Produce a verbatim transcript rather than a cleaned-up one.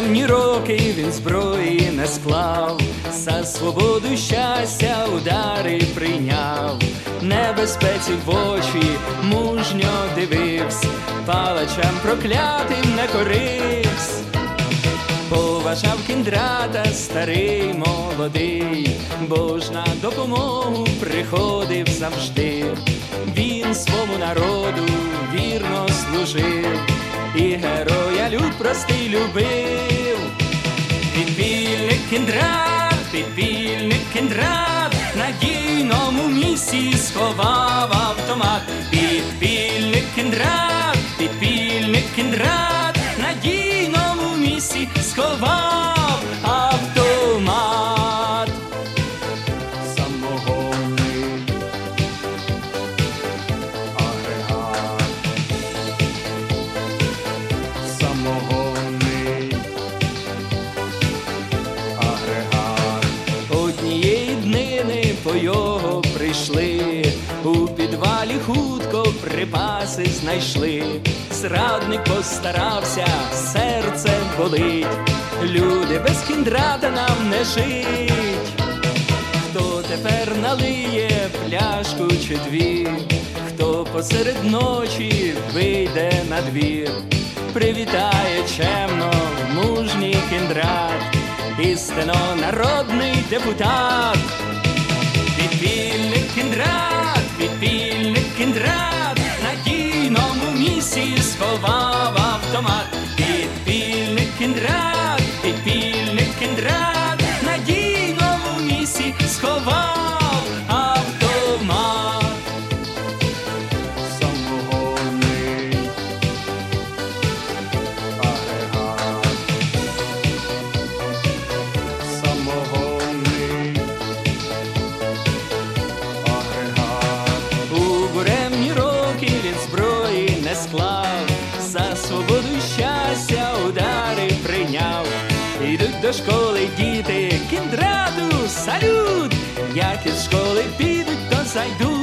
буремні роки він зброї не склав, за свободу й щастя удари прийняв, небезпеці в очі мужньо дивився, палачам проклятим не коривсь. Поважав Кіндрата старий молодий, бо ж на допомогу приходив завжди. Він свому народу вірно служив, і героя люд простий любив. Підпільник Кіндрат, підпільник Кіндрат, в надійному місці сховав автомат. Підпільник Кіндрат, підпільник Кіндрат, в надійному місці сховав автомат. Самогонний агрегат, самогонний агрегат. Однієї днини по його прийшли, у підвалі хутко припаси знайшли. Зрадник постарався, серце болить, люди, без Кіндрата нам не жить. Хто тепер налиє пляшку чи дві, хто посеред ночі вийде на двір, привітає чемно мужній Кіндрат, істинно народний депутат. Підпільник Кіндрат, підпільник Кіндрат, в надійному місці сховав автомат. Підпільник Кіндрат, підпільник Кіндрат, в надійному місці сховав автомат. Самогонний агрегат, самогонний агрегат. У буремні роки він зброї не склав, за свободу й щастя удари прийняв. Ідуть до школи діти, Кіндрату салют, як із школи підуть, то зайдуть